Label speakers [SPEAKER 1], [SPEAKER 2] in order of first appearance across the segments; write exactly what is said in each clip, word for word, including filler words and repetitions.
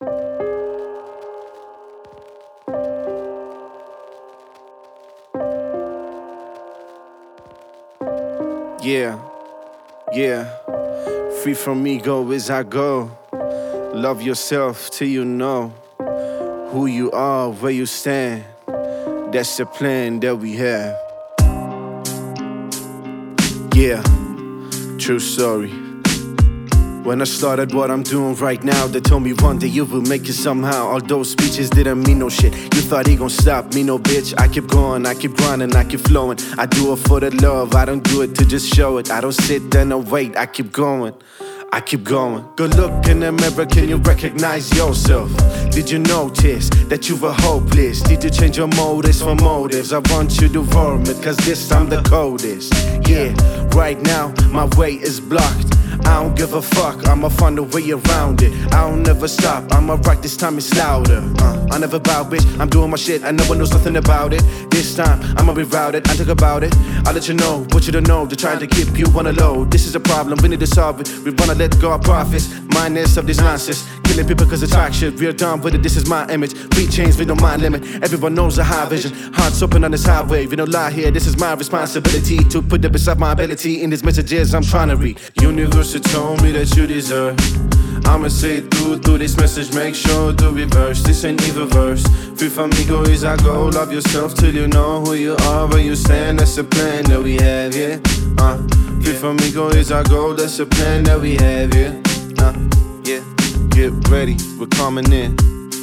[SPEAKER 1] Yeah, yeah. Free from ego as I go. Love yourself till you know who you are, where you stand. That's the plan that we have. Yeah, true story. When I started what I'm doing right now, they told me one day you will make it somehow. All those speeches didn't mean no shit. You thought he gon' stop me, no bitch. I keep going, I keep grinding, I keep flowing. I do it for the love, I don't do it to just show it. I don't sit there and wait, I keep going, I keep going. Good look in the mirror, can you recognize yourself? Did you notice that you were hopeless? Did you change your motives for motives? I want you to vomit, cause this time the coldest. Yeah, right now my way is blocked. I don't give a fuck, I'ma find a way around it. I don't never stop, I'ma rock, this time it's louder. uh, I never bow, bitch, I'm doing my shit, and no one knows nothing about it. This time, I'ma reroute it, I talk about it. I'll let you know, what you don't know, they're trying to keep you on the low. This is a problem, we need to solve it. We wanna let go of profits, minus of this nonsense. Killing people cause it's talk shit, we're done with it, this is my image. We change, we don't mind limit, everyone knows the high vision. Hearts open on this highway, we don't lie here, this is my responsibility. To put it beside my ability in these messages I'm trying to read. Universe told me that you deserve. I'ma say it through, through this message, make sure to reverse. This ain't even verse. Free from ego is our goal. Love yourself till you know who you are, where you stand. That's the plan that we have, yeah. Uh, free from ego is our goal. That's the plan that we have, yeah. Uh, yeah. Get ready, we're coming in.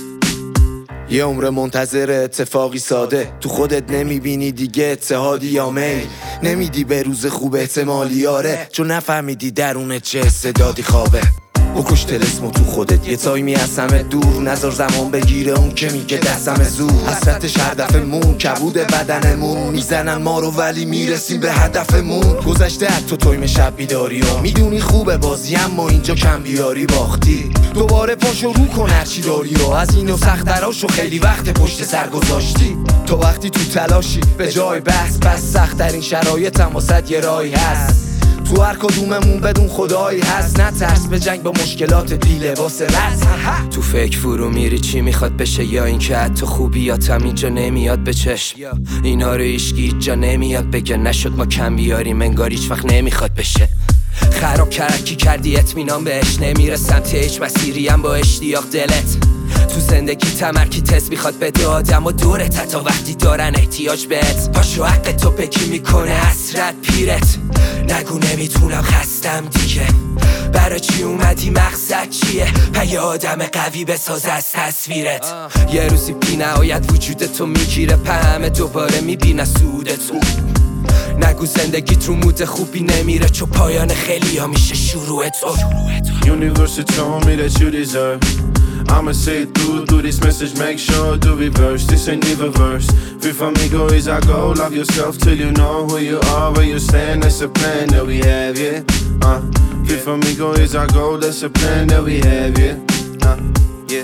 [SPEAKER 2] یه عمر منتظر اتفاقی ساده، تو خودت نمیبینی دیگه اتحادی یا میل. نمیدی به روز خوب احتمالی آره، چون نفهمیدی درونت چه استعدادی خوابه. بکش تلسمو تو خودت، یه تایمی از همه دور. نذار زمان بگیره اون که میگه دستم زور. حسرتش هر دفعه مون، کبود بدنمون. میزنن ما رو ولی میرسیم به هدفمون. گذشته حتی تایم شب بیداری ها، میدونی خوبه بازی اما اینجا کم بیاری باختی. دوباره پاشو رو کن هرچی داری ها، از اینو سختراشو خیلی وقت پشت سر گذاشتی. تو وقتی تو تلاشی به جای بحث، بس سخت‌ترین شرایط هم واسه یه راهی هست. تو هر کدوممون بدون خدایی هست. نه ترس به جنگ با مشکلات بی لباس رس.
[SPEAKER 3] تو فکر فرو میری چی میخواد بشه، یا این که حتی خوبیات هم اینجا نمیاد به چشم. اینا رو هیچکی جا نمیاد بگه، نشد ما کم بیاریم انگار هیچ وقت نمیخواد بشه. خراب کرکی کردی اطمینان بهش، نمیره سمت هیچ مسیری هم با اشتیاق دلت. تو زندگی تمرکز میخواد بده آدم و دورت، تا وقتی دارن احتیاج بهت. پاشو حق تو بکی میکنه حسرت پیرت. نگو نمیتونم خستم دیگه، برای چی اومدی مقصد چیه؟ یه آدم قوی بساز از تصویرت. یه روزی بی نهایت وجودتو میگیره، همه دوباره میبینه سودتو. نگو زندگیت رو مود خوبی نمیره، چون پایان خیلی ها میشه شروع تو.
[SPEAKER 1] Universe told me that you deserve. I'ma say it through, through this message, make sure to reverse. This ain't even verse. Free from ego is our goal. Love yourself till you know who you are, where you stand. That's the plan that we have, yeah. Uh, free from ego is our goal. That's the plan that we have, yeah. Uh, yeah.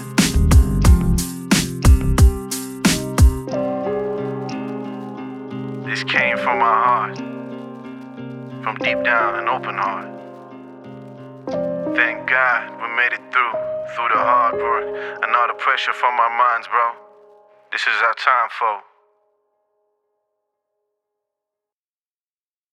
[SPEAKER 1] This came from my heart, from deep down an open heart. Thank God we made it through, through the hard work and all the pressure from our minds, bro. This is our time, folk.